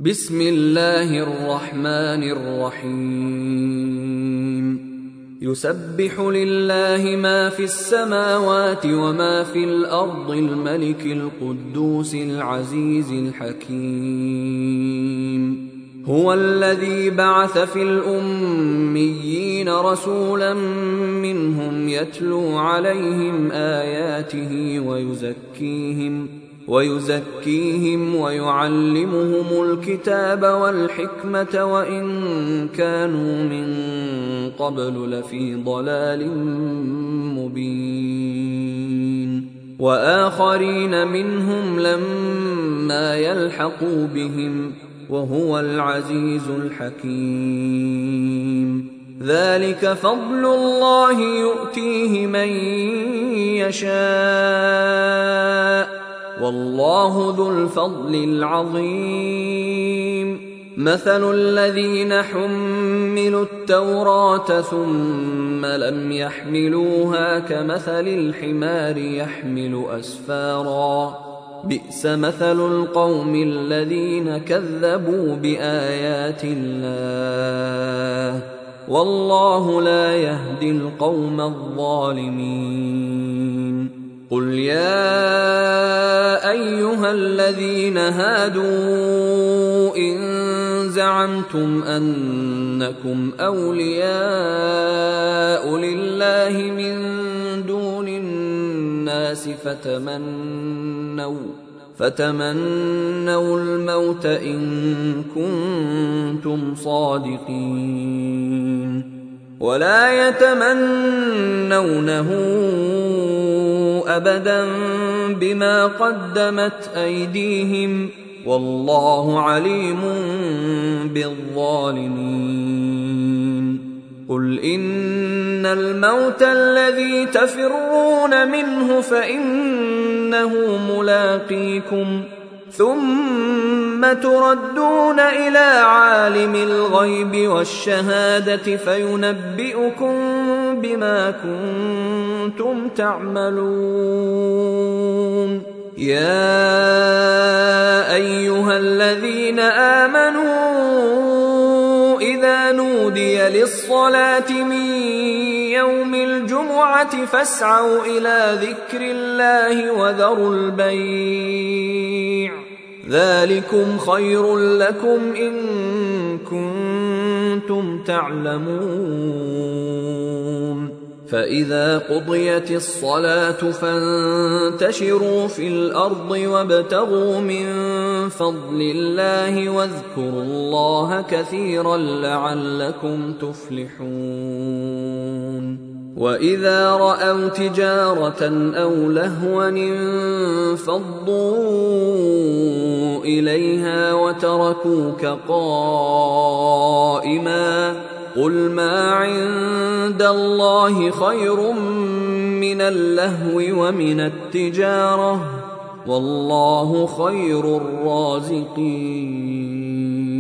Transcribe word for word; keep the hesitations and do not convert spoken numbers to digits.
بسم الله الرحمن الرحيم يسبح لله ما في السماوات وما في الأرض الملك القدوس العزيز الحكيم هو الذي بعث في الأميين رسولا منهم يتلو عليهم آياته ويزكيهم ويزكيهم ويعلمهم الكتاب والحكمة وإن كانوا من قبل لفي ضلال مبين وآخرين منهم لما يلحقوا بهم وهو العزيز الحكيم ذلك فضل الله يؤتيه من يشاء والله ذو الفضل العظيم مثل الذين حملوا التوراة ثم لم يحملوها كمثل الحمار يحمل أسفارا بئس مثل القوم الذين كذبوا بآيات الله والله لا يهدي القوم الظالمين قل يا أيها الذين هادوا إن زعمتم أنكم أولياء لله من دون الناس فتمنوا فتمنوا الموت إن كنتم صادقين ولا يتمنونه أبدا بما قدمت أيديهم والله عليم بالظالمين قل إن الموت الذي تفرون منه فإنه ملاقيكم ثم تردون إلى عالم الغيب والشهادة فينبئكم بما كنتم تعملون يا أيها الذين آمنوا إذا نودي للصلاة من يوم الجمعة فاسعوا إلى ذكر الله وذروا البيع ذلكم خير لكم إن كنتم تعلمون فإذا قضيت الصلاة فانتشروا في الأرض وابتغوا من فضل الله واذكروا الله كثيرا لعلكم تفلحون وإذا رأوا تجارة أو لهوا انفضوا إليها وتركوك قائما قل ما عند الله خير من اللهو ومن التجارة والله خير الرازقين